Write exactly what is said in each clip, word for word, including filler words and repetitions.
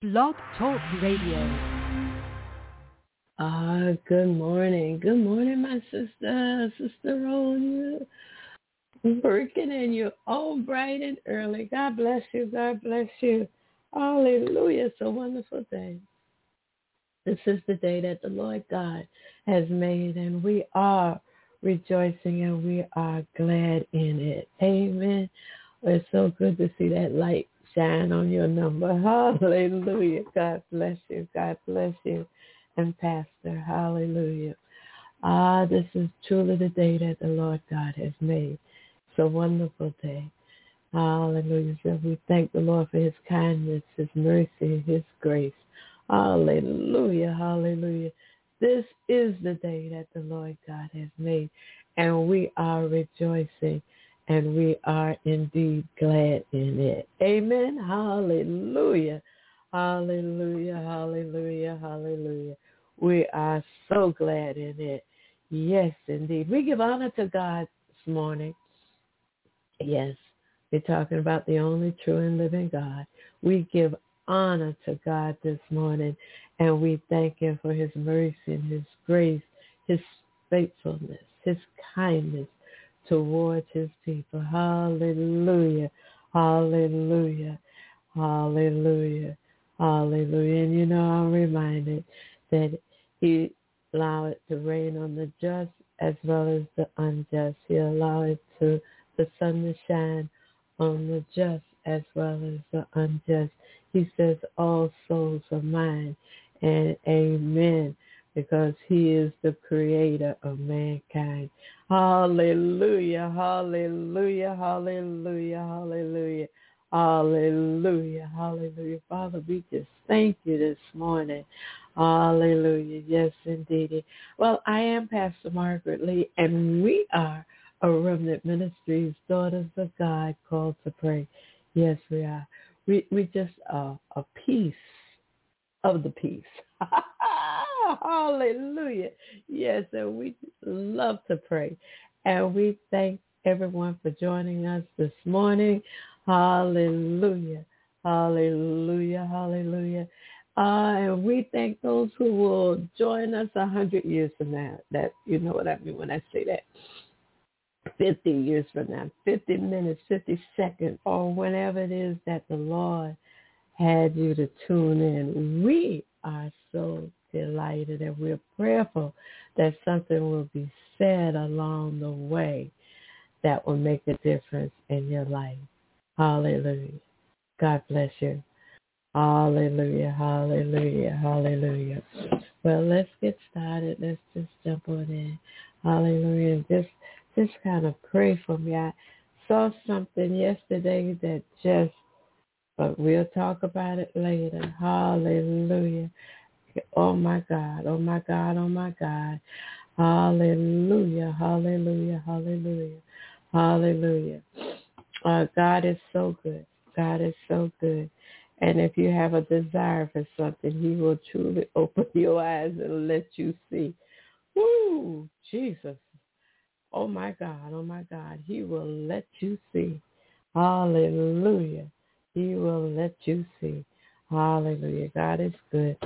Blog Talk Radio. Ah, good morning. Good morning, my sister, Sister Ronya. Working and you're all bright and early. God bless you. God bless you. Hallelujah. It's a wonderful day. This is the day that the Lord God has made, and we are rejoicing and we are glad in it. Amen. It's so good to see that light shine on your number. Hallelujah. God bless you. God bless you. And Pastor, hallelujah. Ah, this is truly the day that the Lord God has made. It's a wonderful day. Hallelujah. So we thank the Lord for his kindness, his mercy, his grace. Hallelujah. Hallelujah. This is the day that the Lord God has made, and we are rejoicing, and we are indeed glad in it. Amen. Hallelujah. Hallelujah. Hallelujah. Hallelujah. We are so glad in it. Yes, indeed. We give honor to God this morning. Yes, we're talking about the only true and living God. We give honor to God this morning, and we thank him for his mercy and his grace, his faithfulness, his kindness towards his people. Hallelujah. Hallelujah. Hallelujah. Hallelujah. And you know, I'm reminded that he allowed it to rain on the just as well as the unjust. He allowed it to the sun to shine on the just as well as the unjust. He says, all souls are mine, and amen, because he is the creator of mankind. Hallelujah, hallelujah, hallelujah, hallelujah. Hallelujah, hallelujah. Father, we just thank you this morning. Hallelujah. Yes, indeed. Well, I am Pastor Margaret Lee, and we are a Remnant Ministries, Daughters of God, called to pray. Yes, we are. We we just uh, a piece of the peace. Hallelujah. Yes, and we love to pray. And we thank everyone for joining us this morning. Hallelujah. Hallelujah. Hallelujah. Uh, and we thank those who will join us a hundred years from now. That, you know what I mean when I say that. fifty years from now, fifty minutes, fifty seconds, or whenever it is that the Lord had you to tune in. We are so delighted, and we're prayerful that something will be said along the way that will make a difference in your life. Hallelujah. God bless you. Hallelujah, hallelujah, hallelujah. Well, let's get started. Let's just jump on in. Hallelujah. Just, just kind of pray for me. I saw something yesterday that just, but we'll talk about it later. Hallelujah. Oh, my God. Oh, my God. Oh, my God. Hallelujah. Hallelujah. Hallelujah. Hallelujah. Uh, God is so good. God is so good. And if you have a desire for something, he will truly open your eyes and let you see. Woo, Jesus. Oh, my God. Oh, my God. He will let you see. Hallelujah. He will let you see. Hallelujah. God is good.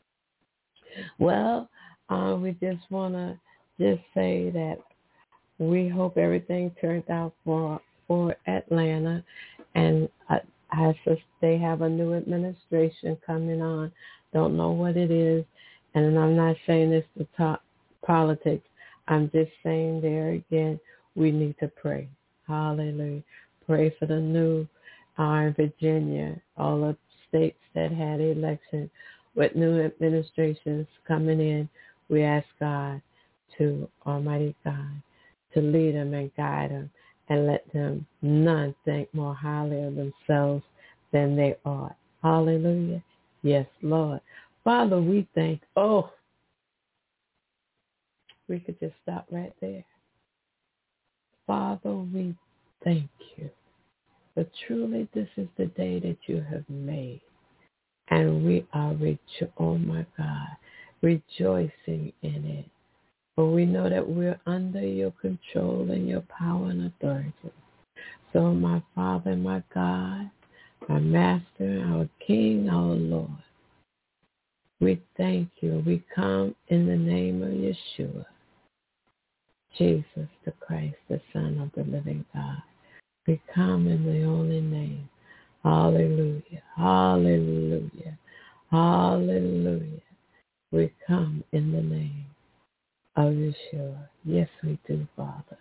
Well, uh, we just want to just say that we hope everything turns out for for Atlanta. And I, I just, they have a new administration coming on. Don't know what it is. And I'm not saying this to talk politics. I'm just saying there again, we need to pray. Hallelujah. Pray for the new uh, Virginia, all the states that had elections with new administrations coming in. We ask God to, Almighty God, to lead them and guide them and let them none think more highly of themselves than they ought. Hallelujah. Yes, Lord. Father, we thank, oh, we could just stop right there. Father, we thank you. But truly, this is the day that you have made. And we are, rejo- oh my God, rejoicing in it. For we know that we're under your control and your power and authority. So my Father, my God, our Master, our King, our Lord, We thank you. We come in the name of Yeshua, Jesus the Christ, the Son of the living God. We come in the only name. Hallelujah. Hallelujah. Hallelujah. We come in the name of Yeshua. Yes, we do, Father.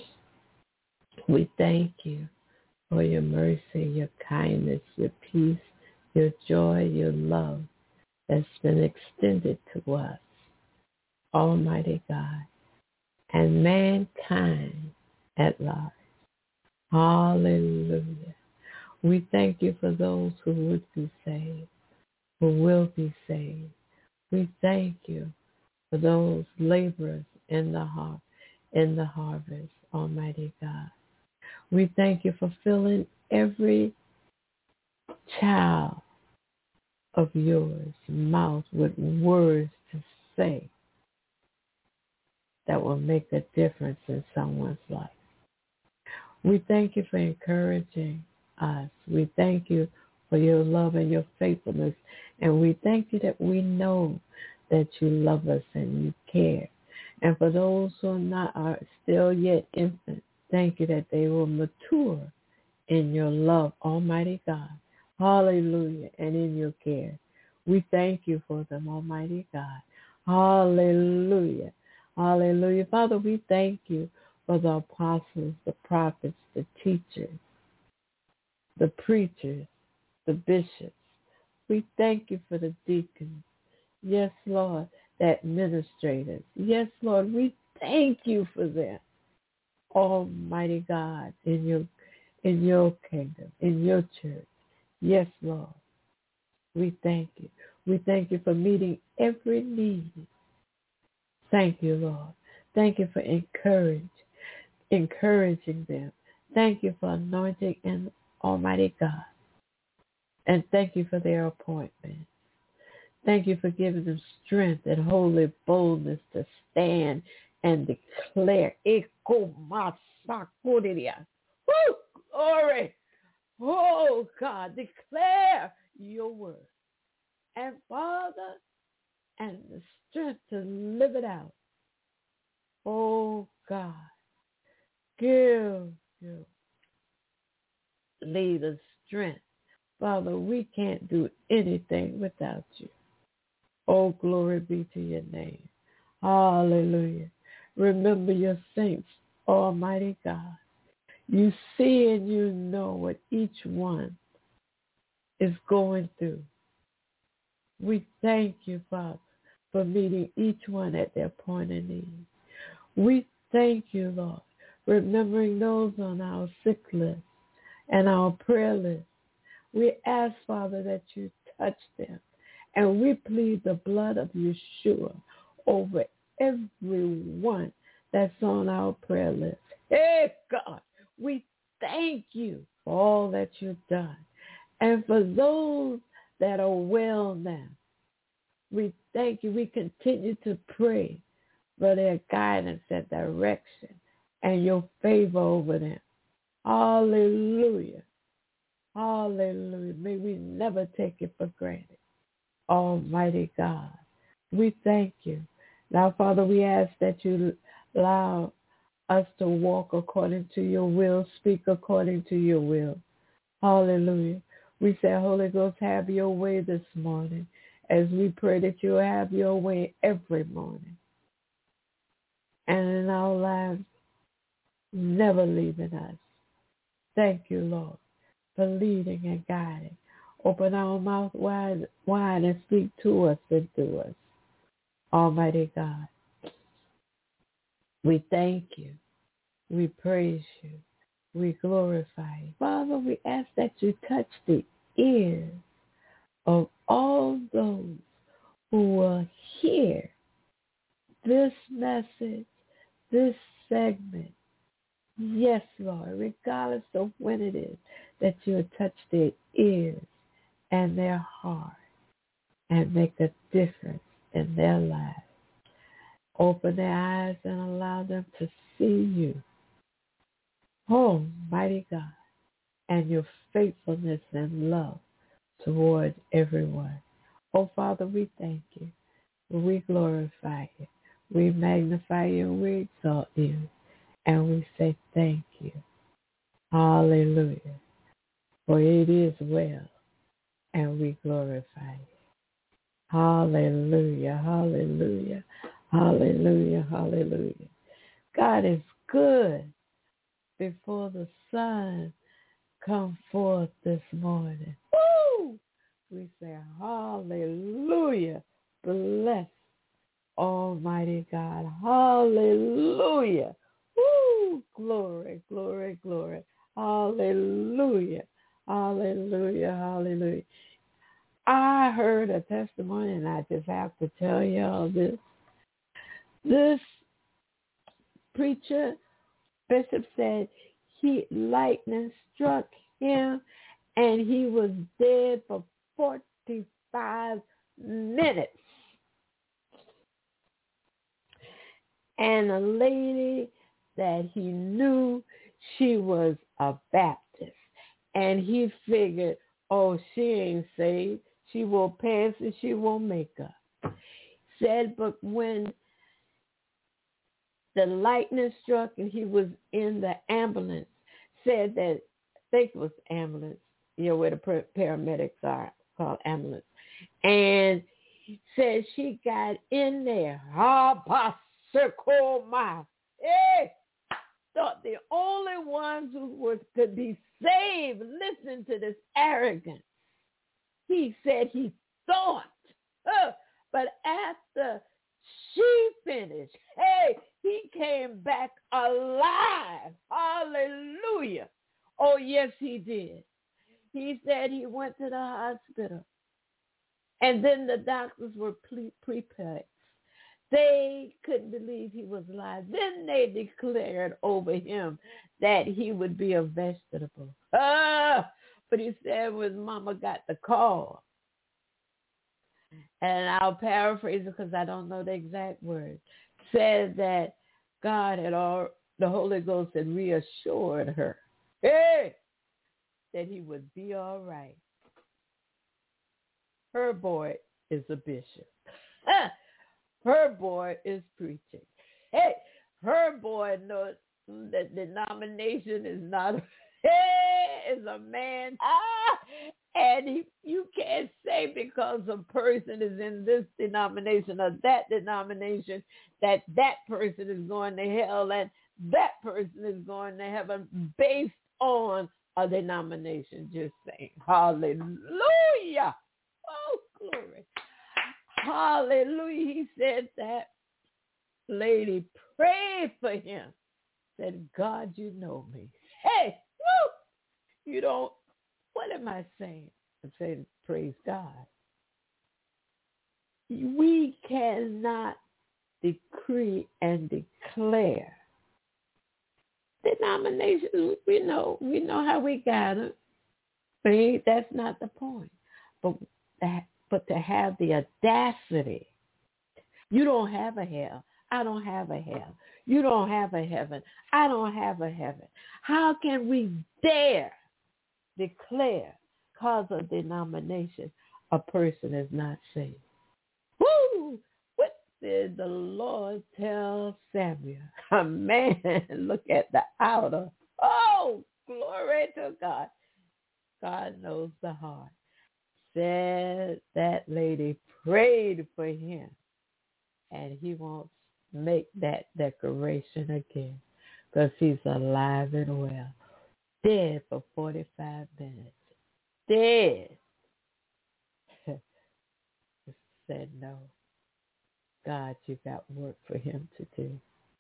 We thank you for your mercy, your kindness, your peace, your joy, your love that's been extended to us, Almighty God, and mankind at large. Hallelujah. We thank you for those who would be saved, who will be saved. We thank you for those laborers in the har- in the harvest, Almighty God. We thank you for filling every child of yours mouth with words to say that will make a difference in someone's life. We thank you for encouraging us. We thank you for your love and your faithfulness. And we thank you that we know that you love us and you care. And for those who are not are still yet infants, thank you that they will mature in your love, Almighty God. Hallelujah. And in your care. We thank you for them, Almighty God. Hallelujah. Hallelujah. Father, we thank you for the apostles, the prophets, the teachers, the preachers, the bishops. We thank you for the deacons. Yes, Lord, the administrators. Yes, Lord, we thank you for them. Almighty God, in your in your kingdom, in your church. Yes, Lord. We thank you. We thank you for meeting every need. Thank you, Lord. Thank you for encourage, encouraging them. Thank you for anointing and Almighty God. And thank you for their appointment. Thank you for giving them strength and holy boldness to stand and declare. Woo! Glory. Oh, God, declare your word. And Father, and the strength to live it out. Oh, God, give you lead us strength. Father, we can't do anything without you. Oh, glory be to your name. Hallelujah. Remember your saints, Almighty God. You see and you know what each one is going through. We thank you, Father, for meeting each one at their point of need. We thank you, Lord, remembering those on our sick list and our prayer list. We ask, Father, that you touch them. And we plead the blood of Yeshua over everyone that's on our prayer list. Hey, God, we thank you for all that you've done. And for those that are well now, we thank you. We continue to pray for their guidance and direction and your favor over them. Hallelujah. Hallelujah. May we never take it for granted. Almighty God, we thank you. Now, Father, we ask that you allow us to walk according to your will, speak according to your will. Hallelujah. We say, Holy Ghost, have your way this morning as we pray that you have your way every morning. And in our lives, never leaving us. Thank you, Lord, for leading and guiding. Open our mouth wide, wide and speak to us and through us. Almighty God, we thank you. We praise you. We glorify you. Father, we ask that you touch the ears of all those who will hear this message, this segment. Yes, Lord, regardless of when it is, that you will touch their ears and their heart and make a difference in their lives. Open their eyes and allow them to see you, oh, mighty God, and your faithfulness and love towards everyone. Oh, Father, we thank you. We glorify you. We magnify you and we exalt you. And we say thank you. Hallelujah. For it is well. And we glorify you. Hallelujah. Hallelujah. Hallelujah. Hallelujah. God is good. Before the sun come forth this morning. Woo! We say hallelujah. Bless Almighty God. Hallelujah. Woo! Glory, glory, glory. Hallelujah. Hallelujah. Hallelujah. I heard a testimony, and I just have to tell y'all this. This preacher, Bishop, said he lightning struck him, and he was dead for forty-five minutes. And a lady that he knew, she was a Baptist. And he figured, oh, she ain't saved. She wore pants and she won't make up. Said, but when the lightning struck and he was in the ambulance, said that, I think it was ambulance, you know, where the paramedics are, called ambulance. And said she got in there, my, hey, thought the only ones who was could be saved. Listen to this arrogance. He said he thought, uh, but after she finished, hey, he came back alive. Hallelujah. Oh, yes, he did. He said he went to the hospital. And then the doctors were pre- prepared. They couldn't believe he was alive. Then they declared over him that he would be a vegetable. Ah! But he said when Mama got the call, and I'll paraphrase it because I don't know the exact words, said that God had all, the Holy Ghost had reassured her, hey, that he would be all right. Her boy is a bishop. Her boy is preaching. Hey, her boy knows that denomination is not, hey, is a man. Ah, and he, you can't say because a person is in this denomination or that denomination that that person is going to hell and that person is going to heaven based on a denomination. Just saying, hallelujah. Oh, glory. Hallelujah. He said that lady prayed for him. Said, God, you know me. Hey, woo! You don't, what am I saying? I'm saying, praise God. We cannot decree and declare. Denominations, we know, we know how we got them. But that's not the point. But that, but to have the audacity, you don't have a hell. I don't have a hell. You don't have a heaven. I don't have a heaven. How can we dare declare, cause of denomination, a person is not saved? Woo! What did the Lord tell Samuel? A man, look at the outer. Oh, glory to God. God knows the heart. Said that lady prayed for him, and he won't make that declaration again because he's alive and well. Dead for forty-five minutes. Dead. Said no. God, you got work for him to do.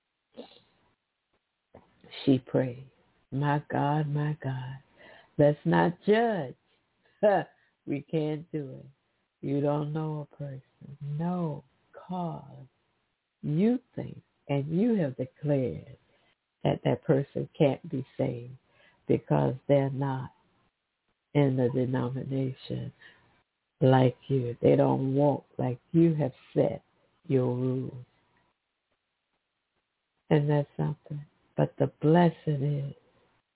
She prayed. My God, my God. Let's not judge. We can't do it. You don't know a person. No, cause you think and you have declared that that person can't be saved because they're not in the denomination like you. They don't walk like you have set your rules. And that's something. But the blessing is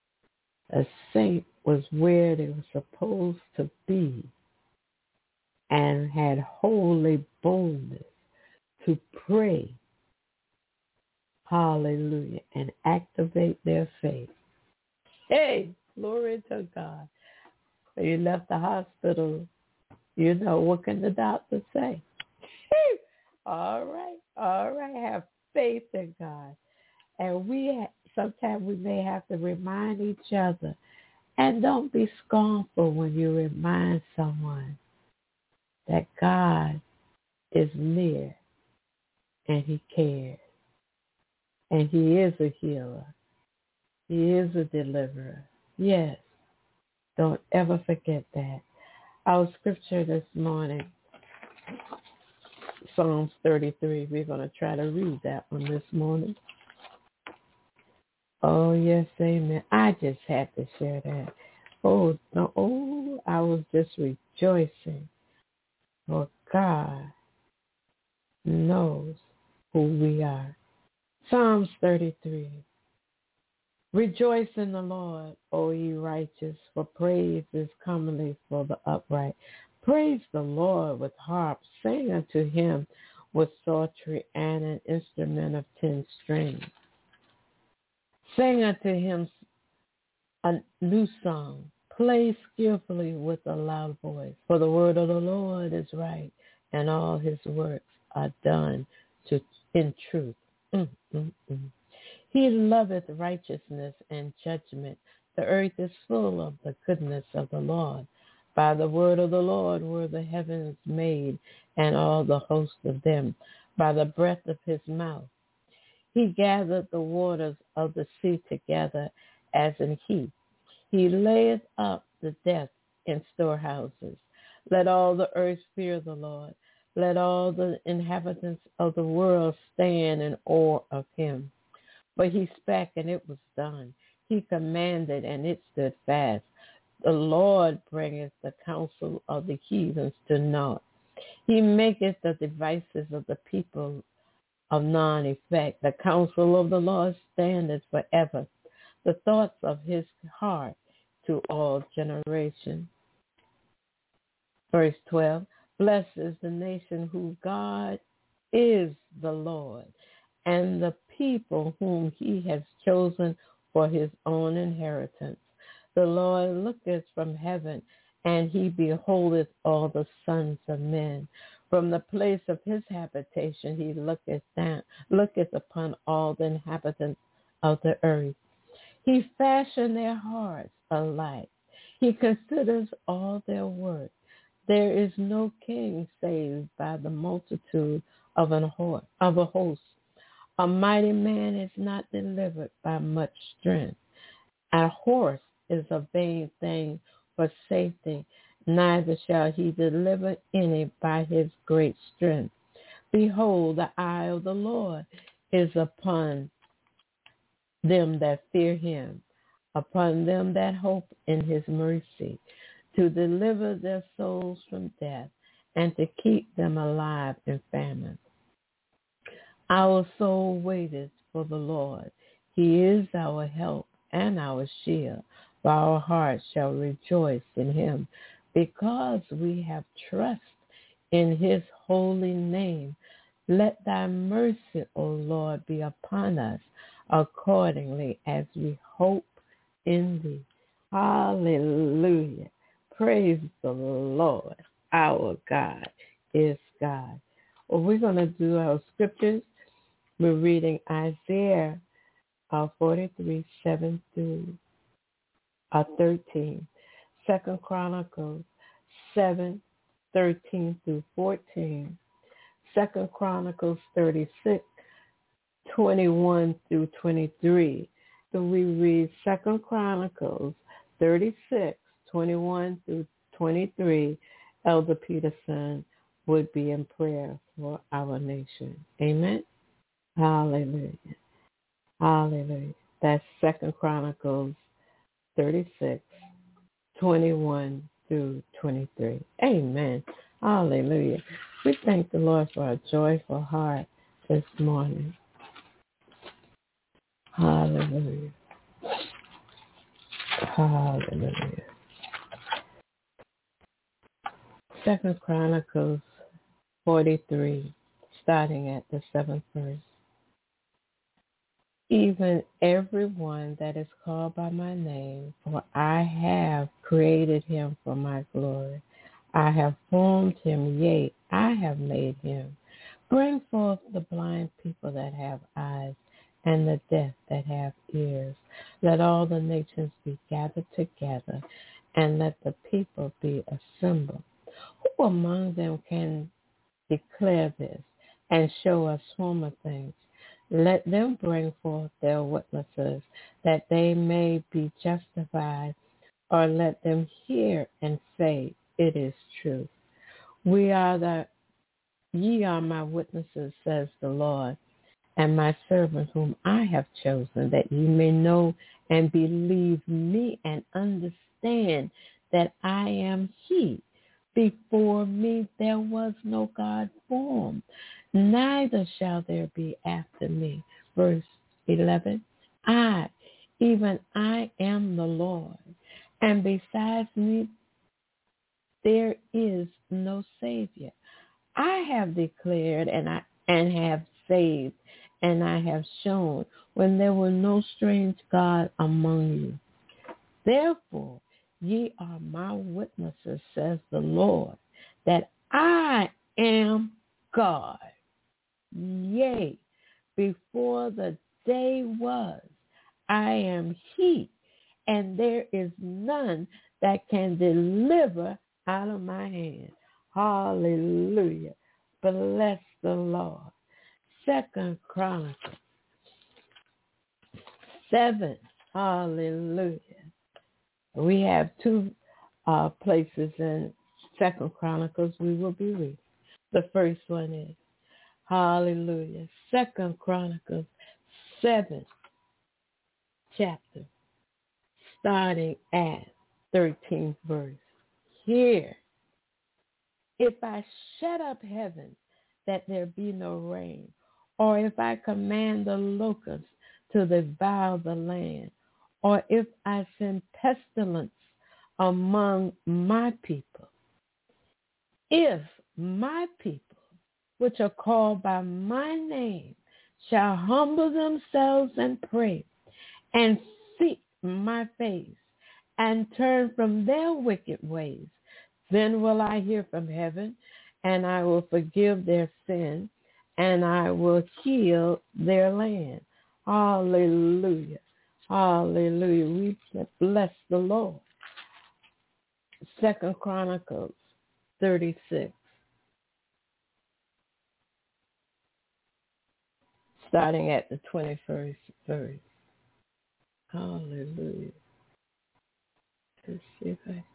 a saint was where they were supposed to be. and had holy boldness to pray, hallelujah, and activate their faith. Hey, glory to God. When you left the hospital, you know, what can the doctor say? All right, all right, have faith in God. And we sometimes we may have to remind each other. And don't be scornful when you remind someone that God is near and he cares. And he is a healer. He is a deliverer. Yes, don't ever forget that. Our scripture this morning, Psalms thirty-three. We're going to try to read that one this morning. Oh, yes, amen. I just had to share that. Oh, no, oh, I was just rejoicing. For God knows who we are. Psalms thirty-three. Rejoice in the Lord, O ye righteous, for praise is comely for the upright. Praise the Lord with harps. Sing unto him with psaltery and an instrument of ten strings. Sing unto him a new song. Play skillfully with a loud voice. For the word of the Lord is right, and all his works are done to in truth. Mm, mm, mm. He loveth righteousness and judgment. The earth is full of the goodness of the Lord. By the word of the Lord were the heavens made, and all the host of them, by the breath of his mouth. He gathered the waters of the sea together as an heap. He layeth up the death in storehouses. Let all the earth fear the Lord. Let all the inhabitants of the world stand in awe of him. For he spake, and it was done. He commanded, and it stood fast. The Lord bringeth the counsel of the heathens to naught. He maketh the devices of the people of none effect. The counsel of the Lord standeth forever. The thoughts of his heart to all generations. Verse twelve. Blessed is the nation whose God is the Lord, and the people whom he has chosen for his own inheritance. The Lord looketh from heaven, and he beholdeth all the sons of men. From the place of his habitation he looketh down, looketh upon all the inhabitants of the earth. He fashioned their hearts alike. He considers all their work. There is no king saved by the multitude of an horse, of a host. A mighty man is not delivered by much strength. A horse is a vain thing for safety, neither shall he deliver any by his great strength. Behold, the eye of the Lord is upon them that fear him, upon them that hope in his mercy, to deliver their souls from death and to keep them alive in famine. Our soul waiteth for the Lord. He is our help and our shield, for our hearts shall rejoice in him, because we have trust in his holy name. Let thy mercy, O Lord, be upon us accordingly as we hope in thee. Hallelujah. Praise the Lord. Our God is God. Well, we're going to do our scriptures. We're reading Isaiah uh, forty-three, seven through uh, thirteen. Second Chronicles seven, thirteen through fourteen. Second Chronicles thirty-six, twenty-one through twenty-three. So we read Second Chronicles thirty-six, twenty-one through twenty-three. Elder Peterson would be in prayer for our nation. Amen. Hallelujah. Hallelujah. That's Second Chronicles thirty-six, twenty-one through twenty-three. Amen. Hallelujah. We thank the Lord for a joyful heart this morning. Hallelujah. Hallelujah. Second Chronicles forty-three, starting at the seventh verse. Even everyone that is called by my name, for I have created him for my glory. I have formed him, yea, I have made him. Bring forth the blind people that have eyes, and the deaf that have ears. Let all the nations be gathered together, and let the people be assembled. Who among them can declare this and show us former things? Let them bring forth their witnesses, that they may be justified, or let them hear and say, it is true. We are the, ye are my witnesses, says the Lord, and my servant whom I have chosen, that ye may know and believe me and understand that I am he. Before me there was no God formed, neither shall there be after me. Verse eleven, I, even I am the Lord, and besides me there is no Savior. I have declared and I and have saved, and I have shown when there were no strange God among you. Therefore, ye are my witnesses, says the Lord, that I am God. Yea, before the day was, I am he, and there is none that can deliver out of my hand. Hallelujah. Bless the Lord. Second Chronicles seven. Hallelujah. We have two uh, places in Second Chronicles we will be reading. The first one is, hallelujah, Second Chronicles seven, chapter, starting at thirteenth verse. Here, if I shut up heaven that there be no rain, or if I command the locusts to devour the land, or if I send pestilence among my people, if my people, which are called by my name, shall humble themselves and pray, and seek my face, and turn from their wicked ways, then will I hear from heaven, and I will forgive their sin, and I will heal their land. Hallelujah. Hallelujah. We bless the Lord. Second Chronicles thirty-six, starting at the twenty-first verse. Hallelujah. Let's see if I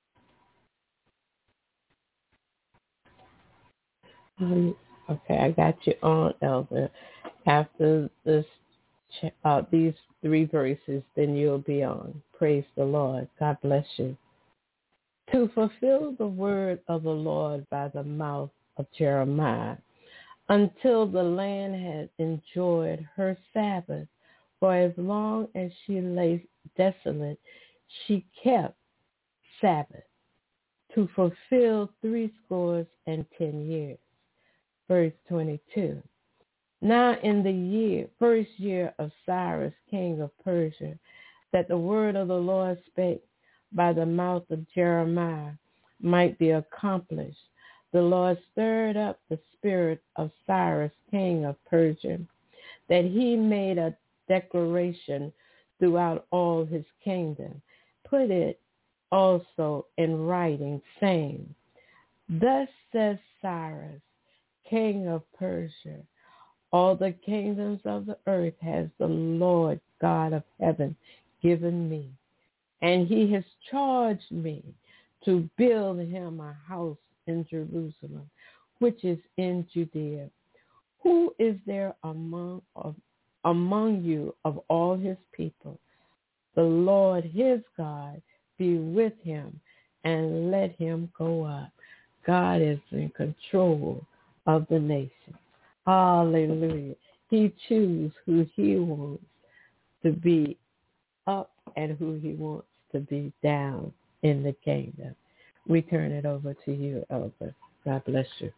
can. Um, okay, I got you on, Elder. After this, uh, these three verses, then you'll be on. Praise the Lord. God bless you. To fulfill the word of the Lord by the mouth of Jeremiah, until the land had enjoyed her Sabbath, for as long as she lay desolate, she kept Sabbath, to fulfill three scores and ten years. Verse twenty-two. Now in the year, first year of Cyrus, king of Persia, that the word of the Lord spake by the mouth of Jeremiah might be accomplished, the Lord stirred up the spirit of Cyrus, king of Persia, that he made a declaration throughout all his kingdom, put it also in writing, saying, Thus says Cyrus, king of Persia, all the kingdoms of the earth has the Lord God of heaven given me, and he has charged me to build him a house in Jerusalem, which is in Judea. Who is there among of, among you of all his people? The Lord his God be with him, and let him go up. God is in control of the nation. Hallelujah. He chooses who he wants to be up and who he wants to be down in the kingdom. we turn it over to you, Elder. God bless you.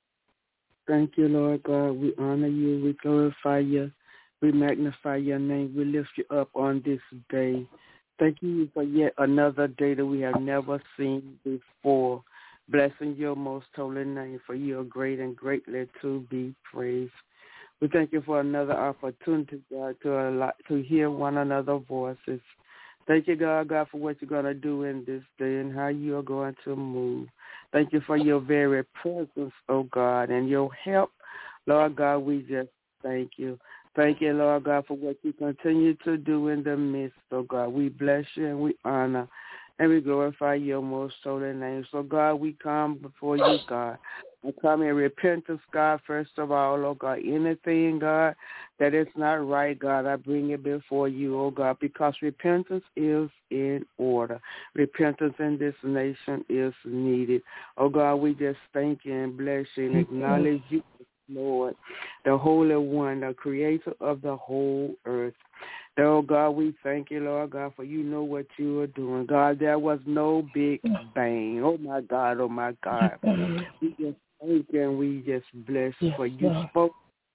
Thank you, Lord God. We honor you. We glorify you. We magnify your name. We lift you up on this day. Thank you for yet another day that we have never seen before. Blessing your most holy name, for you are great and greatly to be praised. We thank you for another opportunity, God, to allow, to hear one another's voices. Thank you, God, God, for what you're going to do in this day and how you are going to move. Thank you for your very presence, oh God, and your help. Lord God, we just thank you. Thank you, Lord God, for what you continue to do in the midst, oh God. We bless you and we honor and we glorify your most holy name. So, God, we come before you, God. I come in repentance, God, first of all, oh God. Anything, God, that is not right, God, I bring it before you, oh God, because repentance is in order. Repentance in this nation is needed. Oh God, we just thank you and bless you and acknowledge you, Lord, the Holy One, the creator of the whole earth. Oh, God, we thank you, Lord God, for you know what you are doing. God, there was no big bang. Oh, my God, oh, my God. We just thank you and we just bless you for you spoke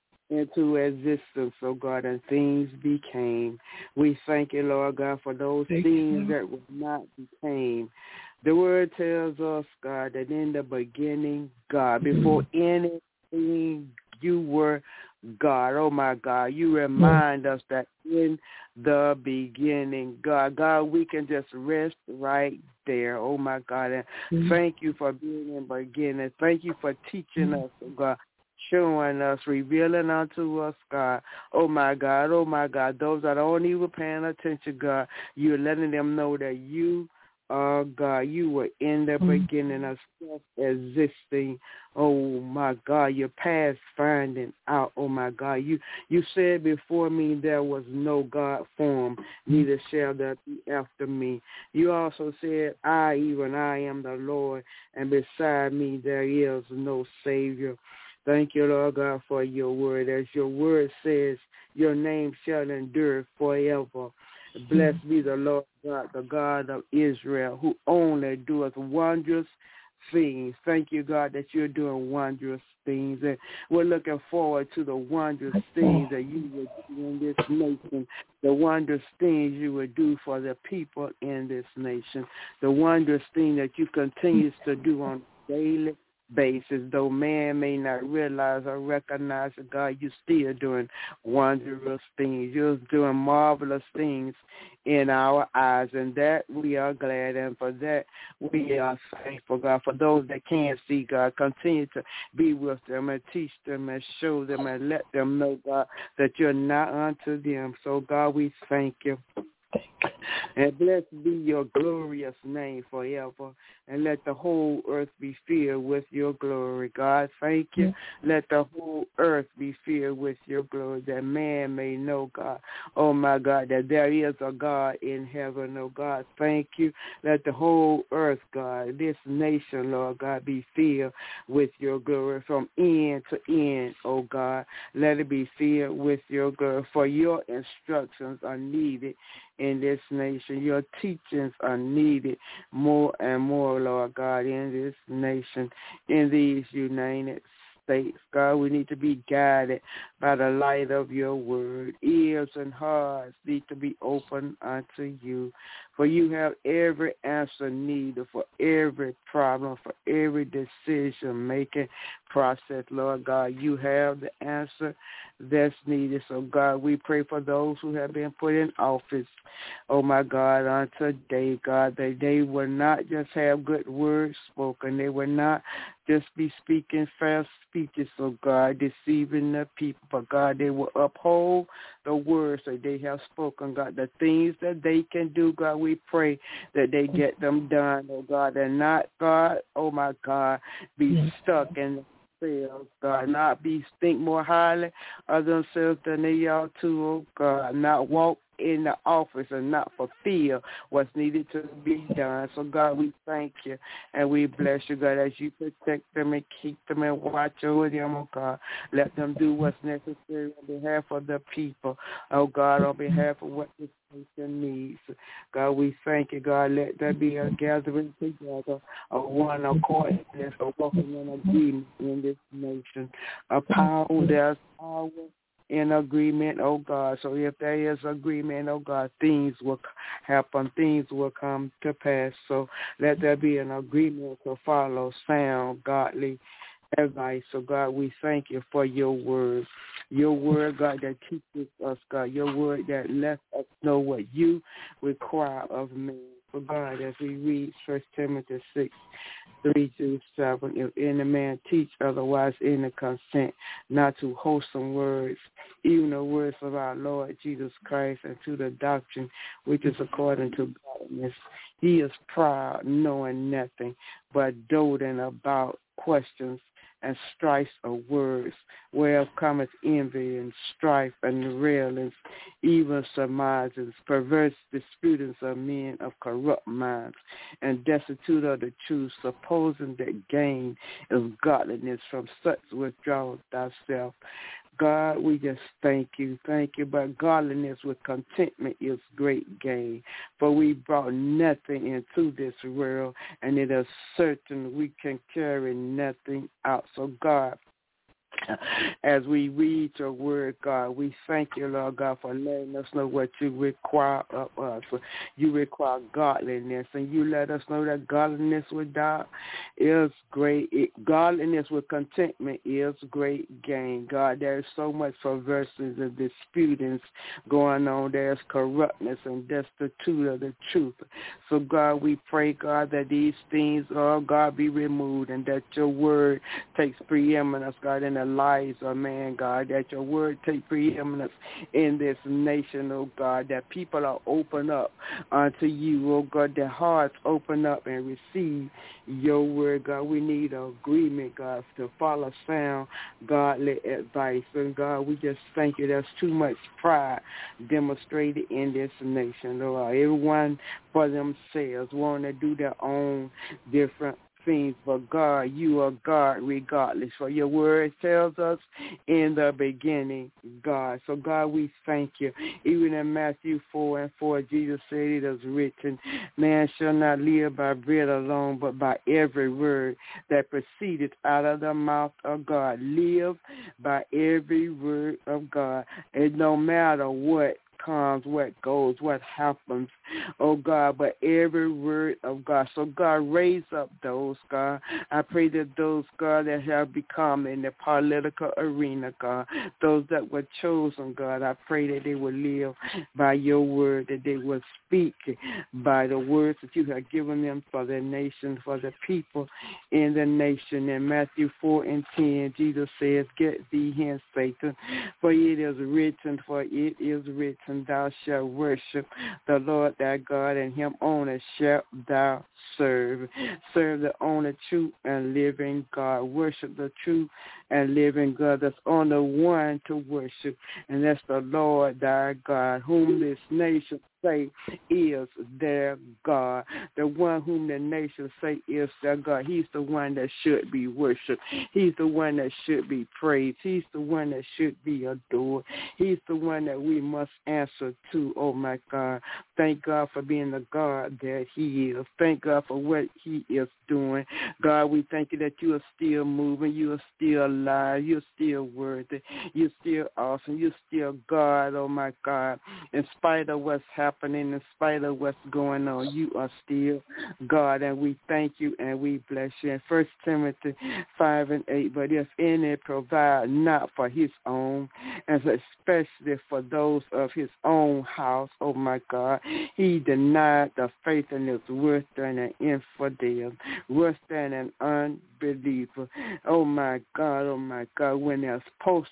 into existence, oh God, and things became. We thank you, Lord God, for those thank things you. That would not became. The word tells us, God, that in the beginning, God, before anything you were God, oh my God, you remind us that in the beginning, God, God, we can just rest right there, oh my God, and mm-hmm. thank you for being in the beginning. Thank you for teaching mm-hmm. us, oh God, showing us, revealing unto us, God, oh my God, oh my God, those that aren't even paying attention, God, you're letting them know that you Oh, God, you were in the beginning of self-existing. Oh, my God, your past finding out. Oh, my God, you you said before me there was no God form, neither shall there be after me. You also said, I, even I am the Lord, and beside me there is no Savior. Thank you, Lord God, for your word. As your word says, your name shall endure forever. Blessed be the Lord God, the God of Israel, who only doeth wondrous things. Thank you, God, that you're doing wondrous things. And we're looking forward to the wondrous things that you will do in this nation, the wondrous things you will do for the people in this nation, the wondrous thing that you continue to do on a daily basis, though man may not realize or recognize that, God, you're still doing wondrous things. You're doing marvelous things in our eyes, and that we are glad, and for that we are thankful, God. For those that can't see, God, continue to be with them and teach them and show them and let them know, God, that you're not unto them. So, God, we thank you. And blessed be your glorious name forever. And let the whole earth be filled with your glory. God, thank you. Let the whole earth be filled with your glory, that man may know, God, oh my God, that there is a God in heaven, oh God. Thank you. Let the whole earth, God, this nation, Lord God, be filled with your glory from end to end, oh God. Let it be filled with your glory. For your instructions are needed in this nation. Your teachings are needed more and more, Lord God, in this nation, in these United States. God, we need to be guided by the light of your word. Ears and hearts need to be open unto you. For you have every answer needed for every problem, for every decision-making process, Lord God. You have the answer that's needed. So, God, we pray for those who have been put in office, oh, my God, on today, God, that they will not just have good words spoken. They will not just be speaking fast speeches, oh, God, deceiving the people. But, God, they will uphold the words that they have spoken, God, the things that they can do, God. We pray that they get them done, oh, God, and not, God, oh, my God, be stuck in themselves, God, not be think more highly of themselves than they ought to, oh, God, not walk in the office and not fulfill what's needed to be done. So, God, we thank you and we bless you, God, as you protect them and keep them and watch over them, oh God. Let them do what's necessary on behalf of the people, oh God, on behalf of what this nation needs. God, we thank you, God. Let there be a gathering together of one accord, of walking in agreement in this nation. A power, there's power in agreement, oh God. So if there is agreement, oh God, things will happen, things will come to pass. So let there be an agreement to follow sound, godly advice. So God, we thank you for your word. Your word, God, that teaches us, God. Your word that lets us know what you require of man. So God, as we read First Timothy six, three through seven, if any man teach otherwise any consent not to wholesome words, even the words of our Lord Jesus Christ, and to the doctrine which is according to godliness, he is proud, knowing nothing, but doting about questions and strife of words, whereof cometh envy and strife and railings, even surmisings, perverse disputings of men of corrupt minds, and destitute of the truth, supposing that gain is godliness. From such withdraw thyself. God, we just thank you, thank you. But godliness with contentment is great gain. For we brought nothing into this world, and it is certain we can carry nothing out. So God, as we read your word, God, we thank you, Lord God, for letting us know what you require of us. You require godliness, and you let us know that godliness without is great. It, godliness with contentment is great gain. God, there is so much perverseness and disputings going on. There's corruptness and destitute of the truth. So, God, we pray, God, that these things, oh God, be removed, and that your word takes preeminence, God, in the lives of man, God, that your word take preeminence in this nation, oh God, that people are open up unto you, oh God, their hearts open up and receive your word, God. We need agreement, God, to follow sound, godly advice. And God, we just thank you. There's too much pride demonstrated in this nation, Lord. Everyone for themselves want to do their own different things, but God, you are God regardless. For your word tells us in the beginning, God. So God, we thank you. Even in Matthew four and four, Jesus said it is written, man shall not live by bread alone, but by every word that proceedeth out of the mouth of God. Live by every word of God. And no matter what comes, what goes, what happens, oh God, but every word of God. So God, raise up those, God. I pray that those, God, that have become in the political arena, God, those that were chosen, God, I pray that they will live by your word, that they will speak by the words that you have given them for the nation, for the people in the nation. In Matthew four and ten, Jesus says, get thee hence, Satan, for it is written, for it is written, thou shalt worship the Lord thy God, and him only shalt thou serve. Serve the only true and living God. Worship the true and living God. That's only one to worship, and that's the Lord thy God, whom this nation say is their God. The one whom the nation say is their God. He's the one that should be worshipped. He's the one that should be praised. He's the one that should be adored. He's the one that we must answer to, oh my God. Thank God for being the God that he is. Thank God for what he is doing. God, we thank you that you are still moving. You are still alive. You're still worthy. You're still awesome. You're still God, oh my God. In spite of what's happening, in spite of what's going on, you are still God, and we thank you and we bless you. In First Timothy five and eight, but if any provide not for his own, and especially for those of his own house, oh my God, he denied the faith and is worse than an infidel, worse than an unbeliever. Oh my God, oh my God, when there's posters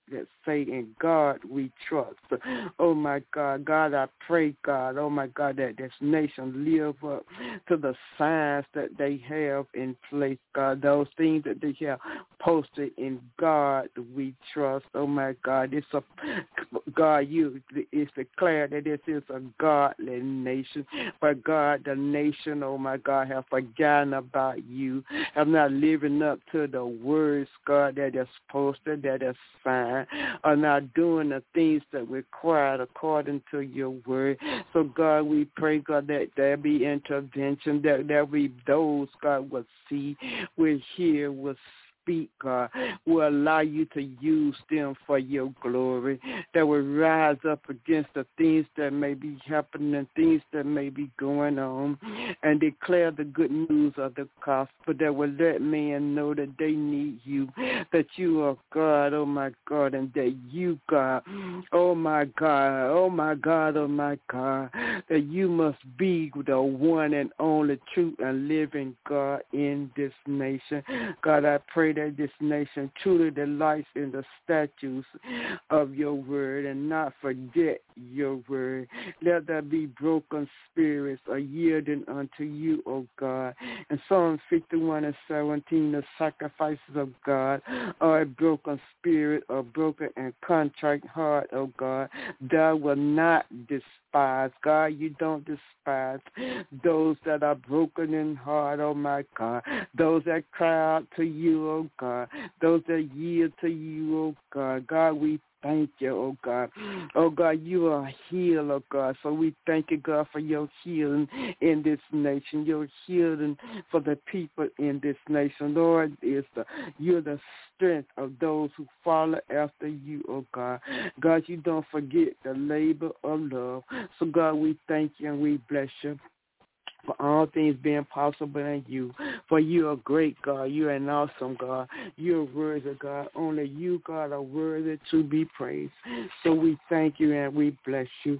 that say, in God we trust. Oh, my God. God, I pray, God, oh, my God, that this nation live up to the signs that they have in place, God, those things that they have posted. In God we trust. Oh, my God. It's a, God, you, it's declared that this is a godly nation. But, God, the nation, oh, my God, have forgotten about you, have not living up to the words, God, that is posted, that is signed, are not doing the things that required according to your word. So, God, we pray, God, that there be intervention, that there be those, God, will see, will hear, will speak, God, will allow you to use them for your glory, that will rise up against the things that may be happening, things that may be going on, and declare the good news of the gospel, that will let men know that they need you, that you are God, oh my God, and that you, God, oh my God, oh my God, oh my God, that you must be the one and only true and living God in this nation. God, I pray that this nation truly delights in the statutes of your word and not forget your word. Let there be broken spirits are yielding unto you, O God. In Psalm fifty-one and seventeen, the sacrifices of God are a broken spirit, a broken and contrite heart, O God. Thou will not despise. God, you don't despise those that are broken in heart, oh my God. Those that cry out to you, oh God. Those that yield to you, oh God. God, we thank you, oh God. Oh God, you are a healer, oh God. So we thank you, God, for your healing in this nation, your healing for the people in this nation. Lord, is the, you're the strength of those who follow after you, oh God. God, you don't forget the labor of love. So God, we thank you and we bless you for all things being possible in you. For you are great, God. You are an awesome God. You are worthy, God. Only you, God, are worthy to be praised. So we thank you and we bless you.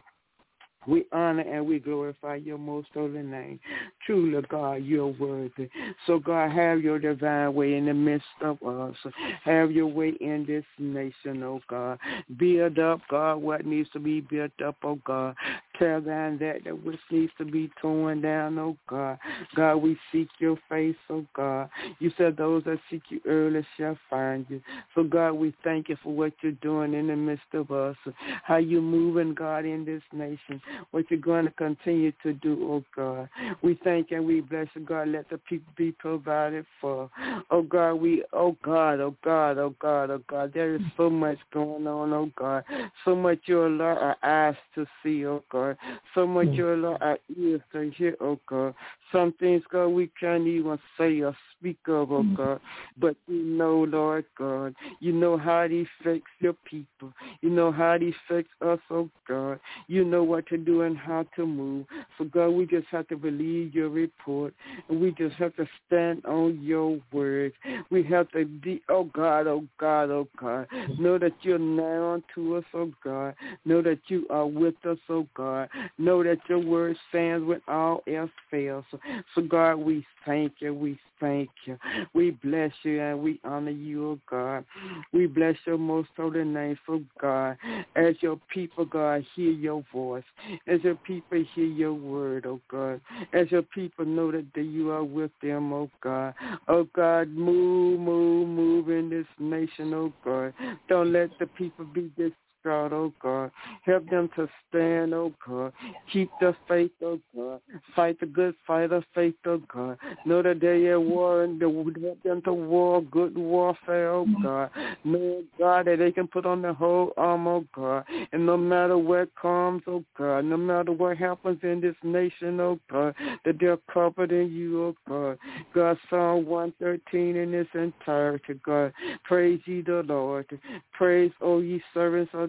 We honor and we glorify your most holy name. Truly, God, you're worthy. So, God, have your divine way in the midst of us. Have your way in this nation, oh God. Build up, God, what needs to be built up, oh God. Tear down that that which needs to be torn down, oh God. God, we seek your face, oh God. You said those that seek you early shall find you. So, God, we thank you for what you're doing in the midst of us. How you're moving, God, in this nation. What you're going to continue to do, oh God. We thank and we bless you, God. Let the people be provided for. Oh God, we, oh God, oh God, oh God, oh God. There is so much going on, oh God. So much you allow our eyes to see, oh God. So much you allow our ears to hear, oh God. Some things, God, we can't even say or speak of, oh God. But you know, Lord God, you know how it affects your people. You know how it affects us, oh God. You know what to do and how to move. So, God, we just have to believe your report, and we just have to stand on your word. We have to be, oh God, oh God, oh God. Know that you're now unto us, oh God. Know that you are with us, oh God. Know that your word stands when all else fails. So, so God, we thank you. We thank you. We bless you and we honor you, oh God. We bless your most holy name, for God. As your people, God, hear your voice. As your people hear your word, oh God. As your people know that you are with them, oh God. Oh God, move, move, move in this nation, oh God. Don't let the people be distracted, oh God. Help them to stand, oh God. Keep the faith, oh God. Fight the good fight of faith, oh God. Know that they are war and help them to war good warfare, oh God. Know, God, that they can put on the whole armor, oh God. And no matter what comes, oh God, no matter what happens in this nation, oh God, that they're covered in you, oh God. God, Psalm one thirteen in its entirety, God. Praise ye the Lord. Praise, O ye servants of the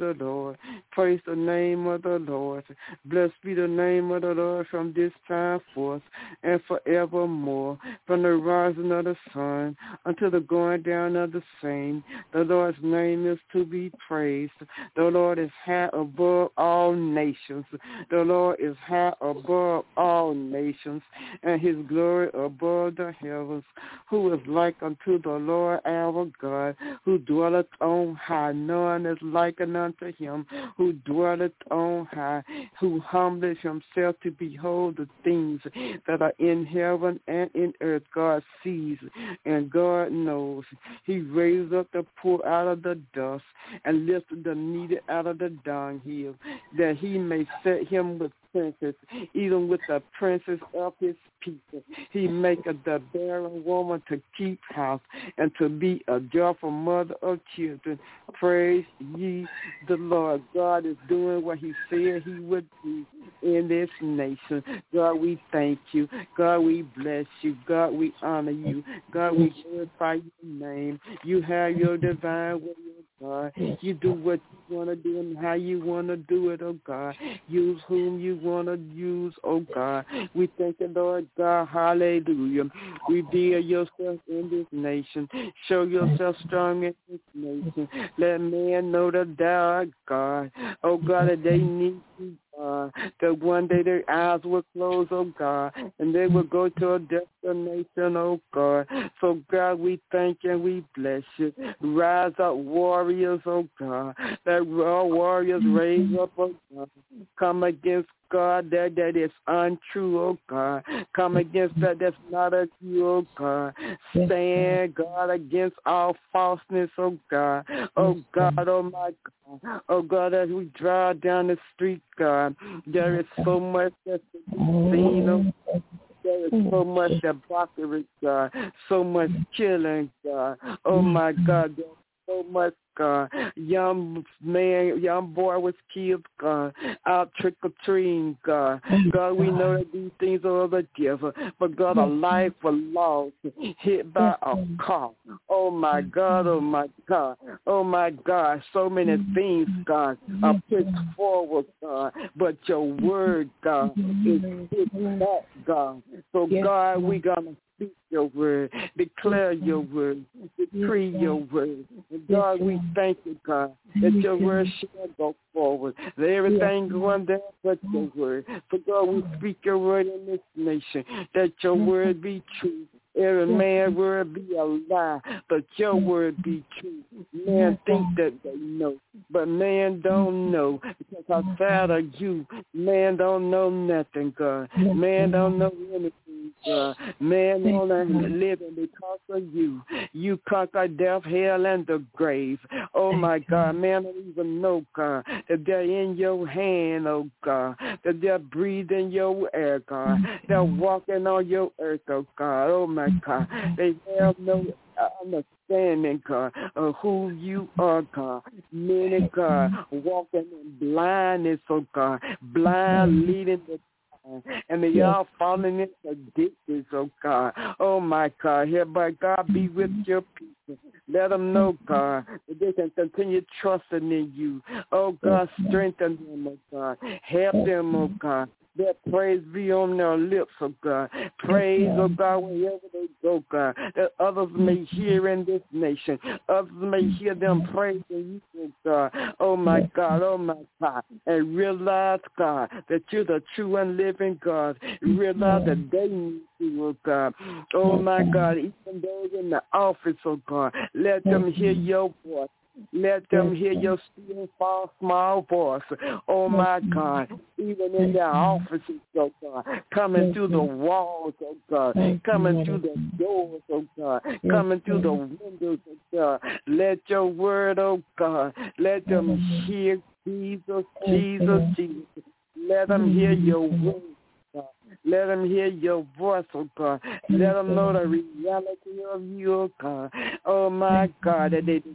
the Lord. Praise the name of the Lord. Blessed be the name of the Lord from this time forth and forevermore. From the rising of the sun until the going down of the same, the Lord's name is to be praised. The Lord is high above all nations. The Lord is high above all nations, and his glory above the heavens. Who is like unto the Lord our God, who dwelleth on high? None is likened unto him, who dwelleth on high, who humbleth himself to behold the things that are in heaven and in earth. God sees and God knows. He raised up the poor out of the dust and lifted the needy out of the dunghill, that he may set him with princes, even with the princes of his people. He maketh the barren woman to keep house and to be a joyful mother of children. Praise ye the Lord. God is doing what he said he would do in this nation. God, we thank you. God, we bless you. God, we honor you. God, we glorify your name. You have your divine will, God. You do what you want to do and how you want to do it, oh God. Use whom you want to use, oh God. We thank you, Lord God. Hallelujah. Reveal yourself in this nation. Show yourself strong in this nation. Let man know that thou art God. Oh God, that they need you, God. That one day their eyes will close, oh God, and they will go to a destination, oh God. So God, we thank you and we bless you. Rise up warriors, oh God. That all warriors raise up, oh God. Come against God, that that is untrue, oh God. Come against that that's not of you, oh God. Stand, God, against all falseness, oh God. Oh God, oh my God. Oh God, as we drive down the street, God, there is so much that's seen, oh there is so much debauchery, God. So much killing, God. Oh my God, there's so much, God. Young man, young boy was killed, God. Out trick-or-treating, God. God, we know that these things are of the devil, but God, a life was lost, hit by a car. Oh my God, oh my God, oh my God. So many things, God, are pushed forward, God, but your word, God, is hit back, God. So God, we gonna speak your word, declare your word, decree your word. And God, we thank you, God, that your word shall go forward. That everything going down but your word. So God, we speak your word in this nation, that your word be true. Every man word be a lie, but your word be true. Man think that they know, but man don't know, because outside of you, man don't know nothing, God. Man don't know anything, God. Man don't live because of you. You conquer death, hell, and the grave. Oh my God, man don't even know, God, that they're in your hand, oh God, that they're breathing your air, God. They're walking on your earth, oh God. Oh my God, they have no understanding, God, of who you are, God. Many, God, walking in blindness, oh God, blind leading the and they all falling into ditches, oh God. Oh my God, hereby God be with your people. Let them know, God, that they can continue trusting in you. Oh God, strengthen them, oh God. Help them, oh God. That praise be on their lips, oh God. Praise, oh God, wherever they go, God. That others may hear in this nation. Others may hear them praising you, oh God. Oh my God, oh my God. And realize, God, that you're the true and living God. Realize that they need you, oh God. Oh my God, even those in the office, oh God, let them hear your voice. Let them hear your still, small, small voice. Oh, my God. Even in their offices, oh, God. Coming through the walls, oh, God. Coming through the doors, oh, God. Coming through the windows, oh, God. Let your word, oh, God. Let them hear Jesus, Jesus, Jesus. Let them hear your word. God. Let them hear your voice, oh God. Let them know the reality of you, oh God. Oh, my God, that they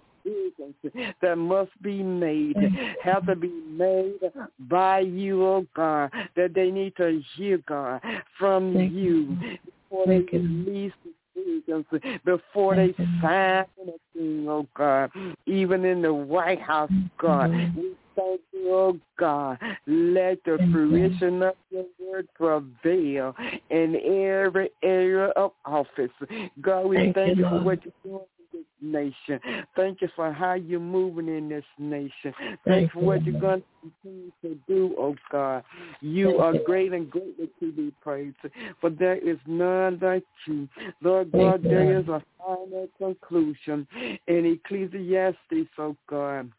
that must be made, have to be made by you, oh God, that they need to hear, God, from Thank you before they release the decisions, before they sign anything, oh God, even in the White House, God. We oh God, let the fruition of your word prevail in every area of office. God, we thank, thank you for what you're doing in this nation. Thank you for how you're moving in this nation. Thank, thank you for what you're going to continue to do, oh God. You thank are you. Great and greatly to be praised, for there is none like you. Lord God, thank there you. Is a final conclusion in Ecclesiastes, oh God.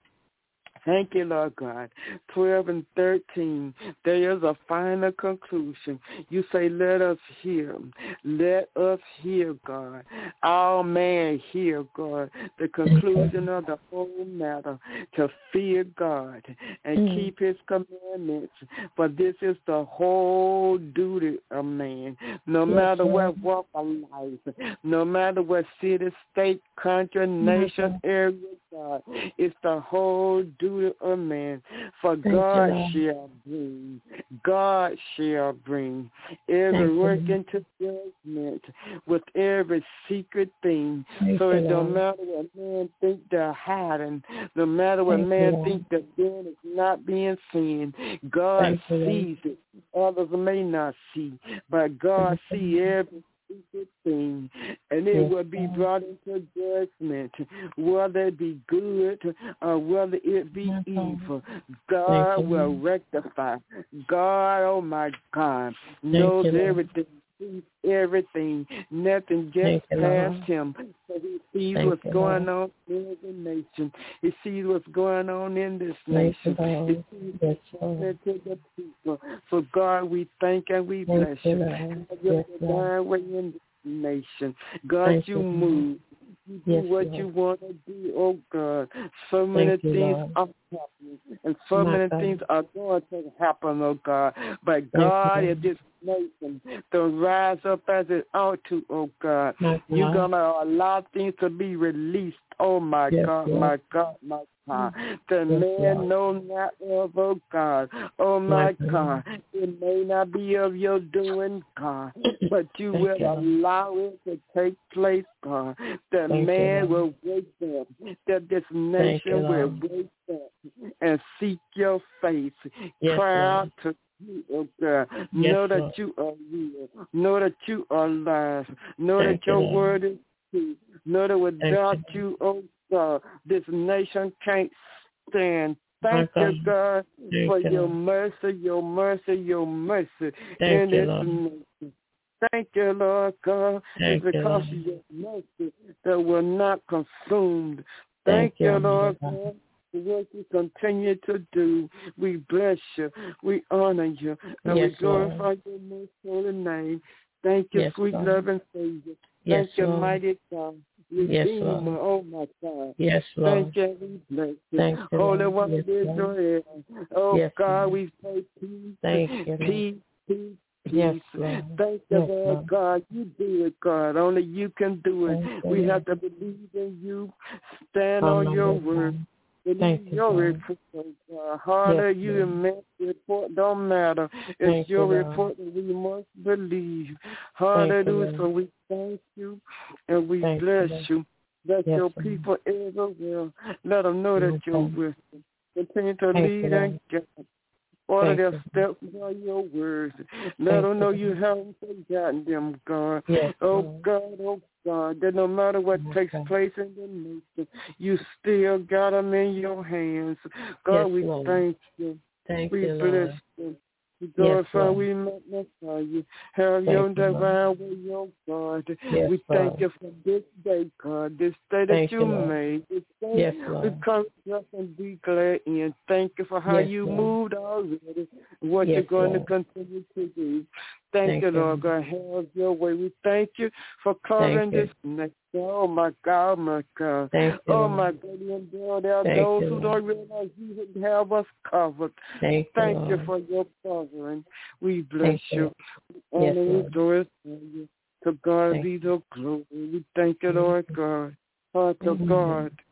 Thank you, Lord God. twelve and thirteen, there is a final conclusion. You say, let us hear. Let us hear, God. All man hear, God, the conclusion of the whole matter, to fear God and mm. keep his commandments. For this is the whole duty of man, no yes, matter Lord. What walk of life, no matter what city, state, country, nation, mm-hmm. area, God. It's the whole duty of man. For Thank God you, shall bring, God shall bring every Thank work you. Into judgment with every secret thing. Thank so it don't matter what man think they're hiding, no matter what Thank man you, think they're doing is not being seen. God Thank sees you. It. Others may not see, but God Thank sees every secret thing, and it yes, will be brought into judgment, whether it be good or whether it be yes, evil. God will rectify. God, oh my God, knows you, everything, sees everything. Nothing gets past him. So he sees Thank what's you, going Lord. On in the nation. He sees what's going on in this Thank nation. You, he sees yes, what's into the people. So God, we thank and we thank bless you. You. Yes, way in this nation. God, thank you move. You do yes, what Lord. You want to do, oh God. So many Thank things you, are happening, and so My many God. Things are going to happen, oh God. But Thank God, you. If this nation to rise up as it ought to, oh God, My you're going to allow things to be released. Oh, my yes, God, Lord. My God, my God. The yes, man know not of, oh God. Oh, my yes, God. It may not be of your doing, God, but you Thank will you. Allow it to take place, God. The Thank man you, will wake up. That this nation you, will wake up and seek your face. Yes, Cry out to you, oh God. Yes, know that Lord. You are real. Know that you are alive. Know Thank that your you, word is true. Know that without you, oh God, this nation can't stand. Thank you, God, Thank for you. Your mercy, your mercy, your mercy Thank in this nation. Thank you, Lord God. Thank it's because you, of your mercy that we're not consumed. Thank, Thank you, Lord God. The work you continue to do. We bless you. We honor you. And yes, we glorify Lord. Your most holy name. Thank you, yes, sweet Lord. Loving Savior. Yes, Thank you, Lord. Mighty God. Redeemer, yes, oh my God. Yes, Lord. Thank you, we bless you. Thank you, Holy Lord. One of yes, Israel. Oh yes, God, Lord. We say peace, Thank you, peace, peace, peace. Yes, Lord. Thank you, yes, Lord God. You do it, God. Only you can do it. Thank we you. Have to believe in you. Stand oh, on your word. God. Thank you, your report, uh, Harder, yes, you admit the report don't matter. It's thank your you, report that we must believe. Hallelujah. So we thank you and we thank bless you. you. Let yes, your people everywhere. Let them know that you're with them. Continue to thank lead you, and guide. Order their you. Steps by your words. Let thank them know you, you haven't forgotten them, God. Yes, oh, God, oh, God, that no matter what yes, takes God. Place in the nation, you still got them in your hands. God, yes, we Lord. Thank you. Thank we you, bless Lord. You. We glorify, yes, we magnify you. Have thank your divine way, your God. Yes, we thank Lord. You for this day, God, this day that thank you made. This day yes, we come just and be glad in. Thank you for how yes, you Lord. Moved already, what yes, you're going Lord. To continue to do. Thank, thank you, Lord God. Have your way. We thank you for covering this nation. Oh, my God, my God. Thank you, oh, my God. There are thank those you, who don't realize you have us covered. Thank, thank you, you for your covering. We bless thank you. you. Yes, and we glorify you. To God thank be the glory. We thank you, Lord God. Oh, to mm-hmm. God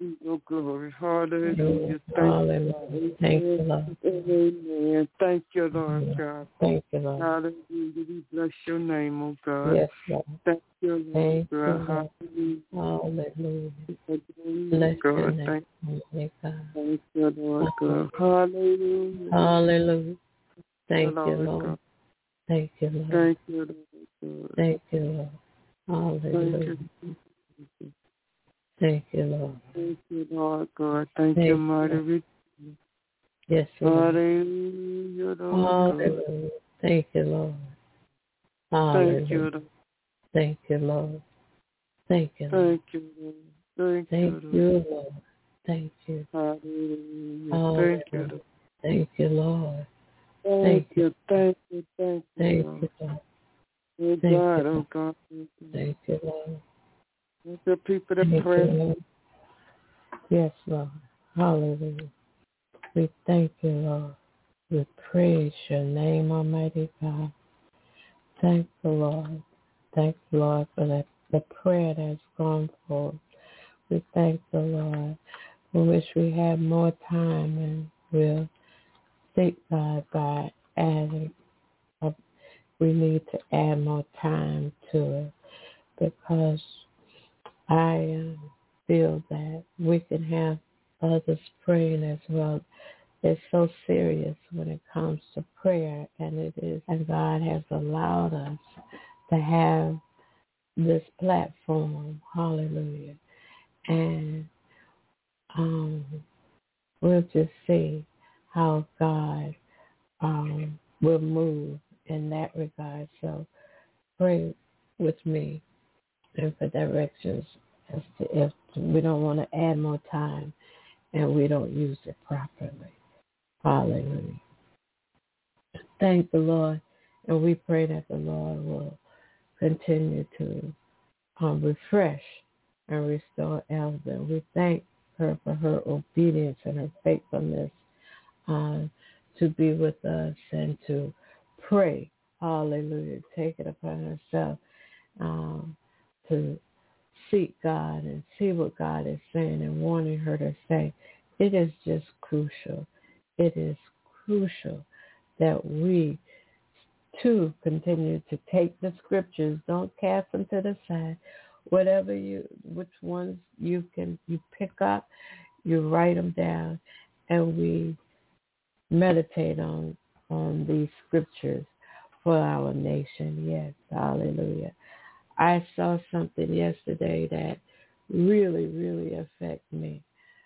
Oh, glory. Hallelujah. Thank Hallelujah. you. Thank you, Lord. Amen. Thank you, Lord God. Thank you, Lord. Hallelujah. We bless your name, oh God. Yes, Lord. Thank you, Lord Thank God. you, Lord. Hallelujah. Hallelujah. Bless your name. Thank, Holy God. thank you, Lord God. Hallelujah. Hallelujah. Thank you, Lord Lord. God. Thank you, Lord. Thank you, Lord God. Thank you, Lord. Hallelujah. Thank you. Thank you, Lord. Thank you, Lord God. Thank, Thank you, you, mighty Lord. Redeemer. Yes, Lord. Hallelujah, Lord God. Hallelujah. Thank you, Lord. Hallelujah. Thank you, Lord. Thank you, Lord. Thank you, Lord. Thank you, Lord. Thank, Thank you, you, Lord. Lord. Thank you. Hallelujah. Hallelujah. Thank you, Lord. Thank you, Lord. Thank, Thank you. you. Thank you. Thank you, Thank Lord. you, Lord. Oh, Thank God. you. Oh, God. Thank you. Thank you, Lord. Thank the people that Thank pray. you, Lord. Yes, Lord. Hallelujah. We thank you, Lord. We praise your name, Almighty God. Thank the Lord. Thank the Lord for that, the prayer that's gone forth. We thank the Lord. We wish we had more time, and we'll seek God by adding. A, we need to add more time to it, because I um, feel that we can have others praying as well. It's so serious when it comes to prayer, and it is. And God has allowed us to have this platform. Hallelujah. And um, we'll just see how God um, will move in that regard. So pray with me and for directions as to if we don't want to add more time and we don't use it properly. Hallelujah. Thank the Lord, and we pray that the Lord will continue to um, refresh and restore Elder. We thank her for her obedience and her faithfulness uh, to be with us and to pray. Hallelujah. Take it upon herself um, to seek God and see what God is saying and wanting her to say. It is just crucial. It is crucial that we, too, continue to take the scriptures. Don't cast them to the side. Whatever you, which ones you can, you pick up, you write them down, and we meditate on, on these scriptures for our nation. Yes, hallelujah. I saw something yesterday that really, really affected me.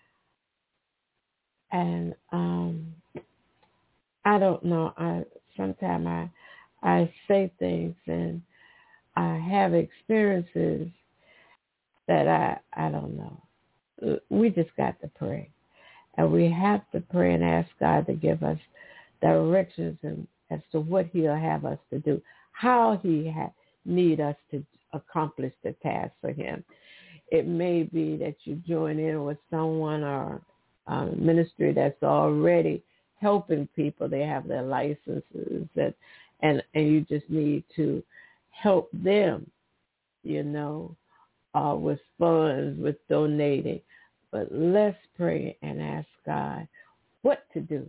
And um, I don't know. I sometimes I I say things and I have experiences that I I don't know. We just got to pray, and we have to pray and ask God to give us directions and as to what He'll have us to do, how He ha- need us to accomplish the task for Him. It may be that you join in with someone or a ministry that's already helping people. They have their licenses, and, and, and you just need to help them, you know, uh, with funds, with donating. But let's pray and ask God what to do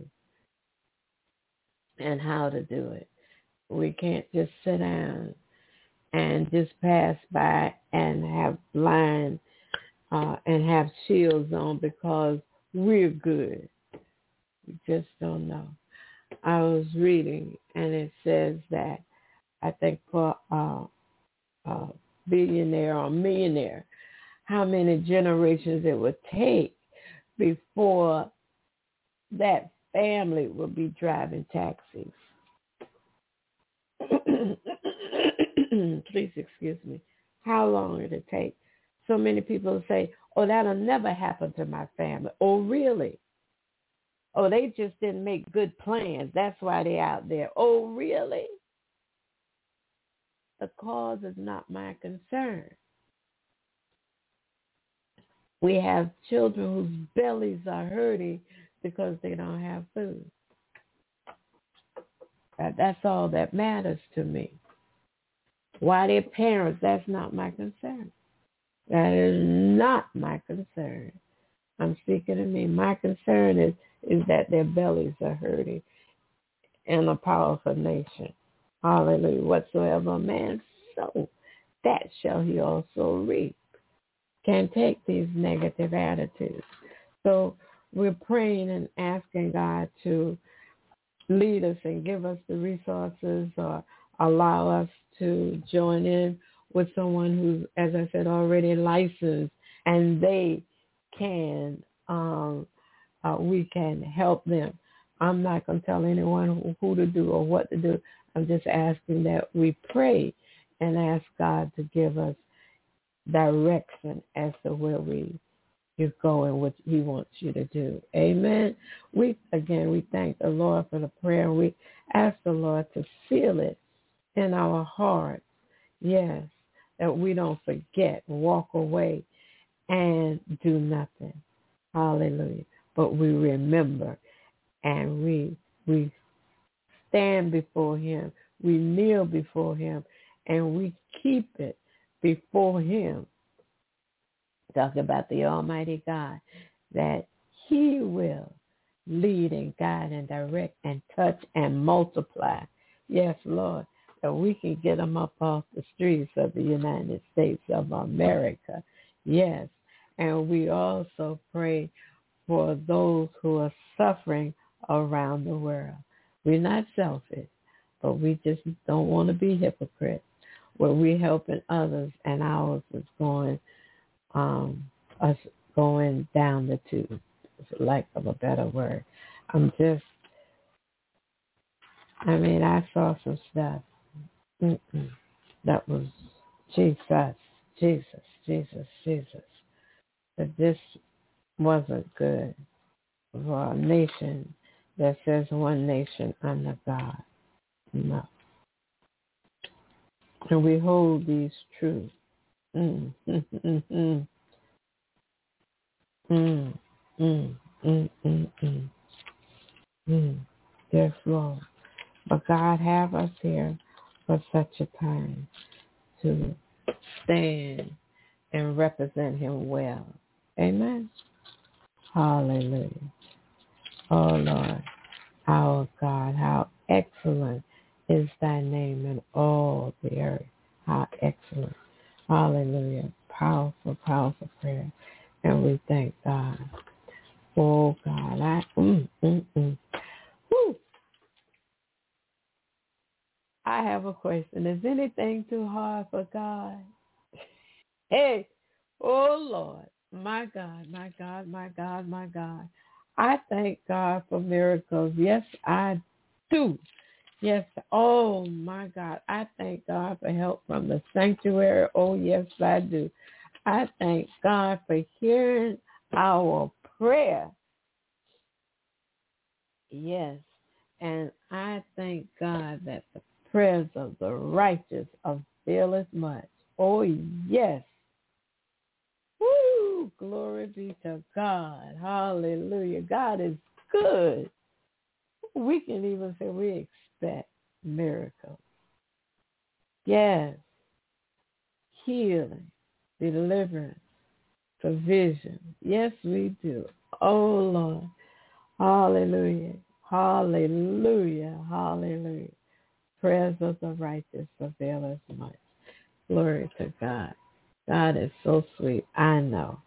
and how to do it. We can't just sit down and just pass by and have blind uh, and have shields on because we're good. We just don't know. I was reading, and it says that I think for a, a billionaire or millionaire, how many generations it would take before that family would be driving taxis. Please excuse me. How long did it take? So many people say, oh, that'll never happen to my family. Oh, really? Oh, they just didn't make good plans. That's why they're out there. Oh, really? The cause is not my concern. We have children whose bellies are hurting because they don't have food. That's all that matters to me. Why their parents, that's not my concern. That is not my concern. looking at me. My concern is, is that their bellies are hurting in a powerful nation. Hallelujah. Whatsoever a man sow, that shall he also reap. Can't take these negative attitudes. So we're praying and asking God to lead us and give us the resources or allow us to join in with someone who's, as I said, already licensed, and they can, um, uh, we can help them. I'm not going to tell anyone who, who to do or what to do. I'm just asking that we pray and ask God to give us direction as to where we you go and what he wants you to do. Amen. We, again, we thank the Lord for the prayer. We ask the Lord to seal it in our hearts. Yes, that we don't forget, walk away and do nothing. Hallelujah. But we remember and we we stand before him. We kneel before him and we keep it before him. Talk about the Almighty God, that he will lead and guide and direct and touch and multiply. Yes, Lord, that we can get them up off the streets of the United States of America. Yes, and we also pray for those who are suffering around the world. We're not selfish, but we just don't want to be hypocrites. Where we're helping others and ours is going Um, us going down the tube, for lack of a better word. I'm just, I mean, I saw some stuff. Mm-mm. That was Jesus, Jesus, Jesus, Jesus. But this wasn't good for a nation that says one nation under God. No. And we hold these truths. Mm, mm, mm, mm. Mm, mm, mm, mm, mm, mm. Yes, Lord. But God have us here for such a time to stand and represent him well. Amen. Hallelujah. Oh, Lord, our God, how excellent is thy name in all the earth. How excellent. Hallelujah. Powerful, powerful prayer. And we thank God. Oh, God. I, mm, mm, mm. Woo. I have a question. Is anything too hard for God? Hey, oh, Lord. My God, my God, my God, my God. I thank God for miracles. Yes, I do. Yes. Oh, my God. I thank God for help from the sanctuary. Oh, yes, I do. I thank God for hearing our prayer. Yes. And I thank God that the prayers of the righteous availeth much. Oh, yes. Woo! Glory be to God. Hallelujah. God is good. We can even say we expect miracles. Yes. Healing, deliverance, provision. Yes, we do. Oh, Lord. Hallelujah. Hallelujah. Hallelujah. Prayers of the righteous avail us much. Glory to God. God is so sweet. I know.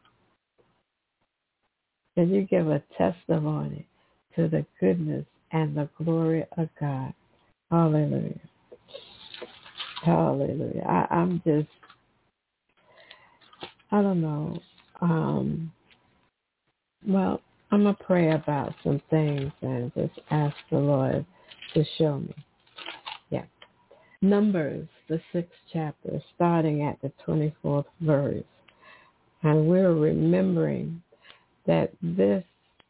Can you give a testimony to the goodness and the glory of God? Hallelujah. Hallelujah. I, I'm just, I don't know. Um, well, I'm going to pray about some things and just ask the Lord to show me. Yeah. Numbers, the sixth chapter, starting at the twenty-fourth verse. And we're remembering that this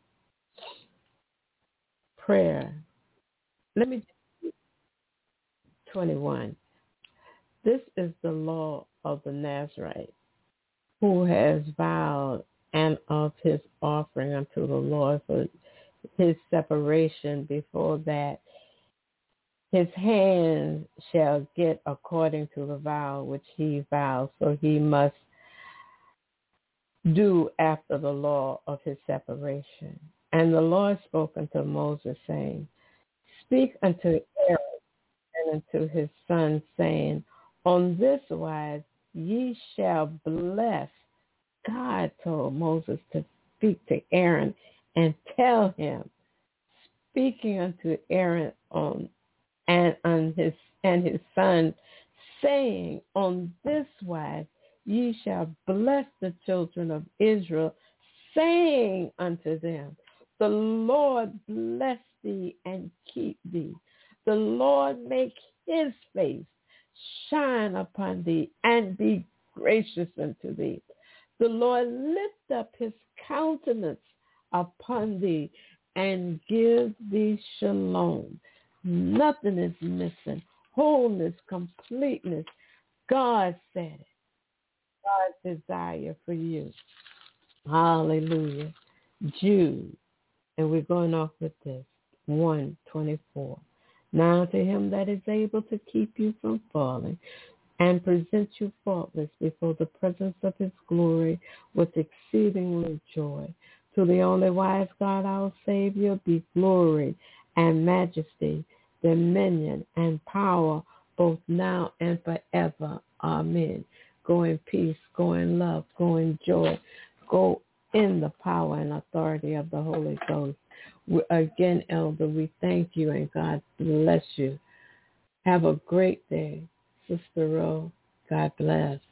prayer, let me, twenty-one, this is the law of the Nazarite, who has vowed and of his offering unto the Lord for his separation before that his hand shall get according to the vow which he vows. So he must do after the law of his separation. And the Lord spoke unto Moses, saying, Speak unto Aaron and unto his sons, saying, On this wise ye shall bless. God told Moses to speak to Aaron and tell him, speaking unto Aaron on and on his and his son, saying, On this wise ye shall bless the children of Israel, saying unto them, The Lord bless thee and keep thee. The Lord make his face shine upon thee and be gracious unto thee. The Lord lift up his countenance upon thee and give thee shalom. Nothing is missing. Wholeness, completeness. God said it. God's desire for you. Hallelujah. Jude. And we're going off with this. one twenty-four. Now to him that is able to keep you from falling and present you faultless before the presence of his glory with exceedingly joy. To the only wise God, our Savior, be glory and majesty, dominion and power, both now and forever. Amen. Go in peace, go in love, go in joy, go in the power and authority of the Holy Ghost. We, again, Elder, we thank you and God bless you. Have a great day. Sister Ro, God bless.